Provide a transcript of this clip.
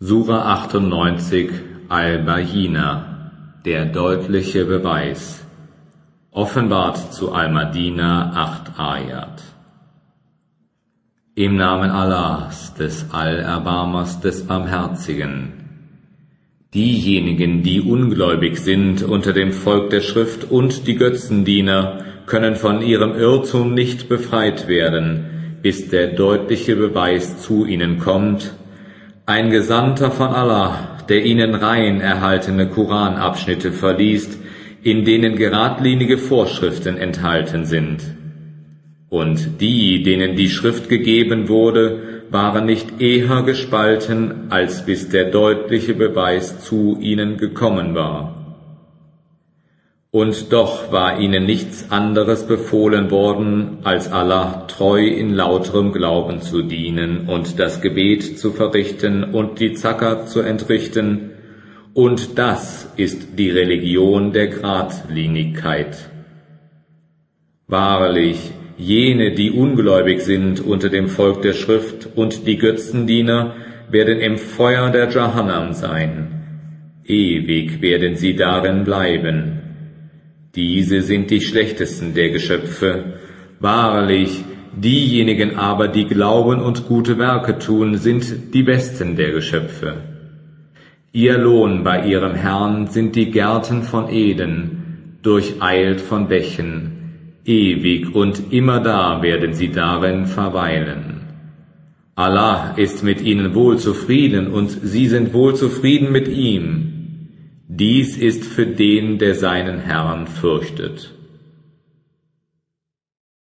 Sura 98 Al-Bayyina, der deutliche Beweis, offenbart zu Al-Madina 8 Ayat. Im Namen Allahs, des Allerbarmers, des Barmherzigen. Diejenigen, die ungläubig sind unter dem Volk der Schrift und die Götzendiener, können von ihrem Irrtum nicht befreit werden, bis der deutliche Beweis zu ihnen kommt, ein Gesandter von Allah, der ihnen rein erhaltene Koranabschnitte verliest, in denen geradlinige Vorschriften enthalten sind. Und die, denen die Schrift gegeben wurde, waren nicht eher gespalten, als bis der deutliche Beweis zu ihnen gekommen war. Und doch war ihnen nichts anderes befohlen worden, als Allah treu in lauterem Glauben zu dienen und das Gebet zu verrichten und die Zakat zu entrichten, und das ist die Religion der Geradlinigkeit. Wahrlich, jene, die ungläubig sind unter dem Volk der Schrift und die Götzendiener, werden im Feuer der Jahannam sein. Ewig werden sie darin bleiben. Diese sind die schlechtesten der Geschöpfe. Wahrlich, diejenigen aber, die glauben und gute Werke tun, sind die besten der Geschöpfe. Ihr Lohn bei ihrem Herrn sind die Gärten von Eden, durcheilt von Bächen. Ewig und immerdar werden sie darin verweilen. Allah ist mit ihnen wohl zufrieden und sie sind wohl zufrieden mit ihm. Dies ist für den, der seinen Herrn fürchtet.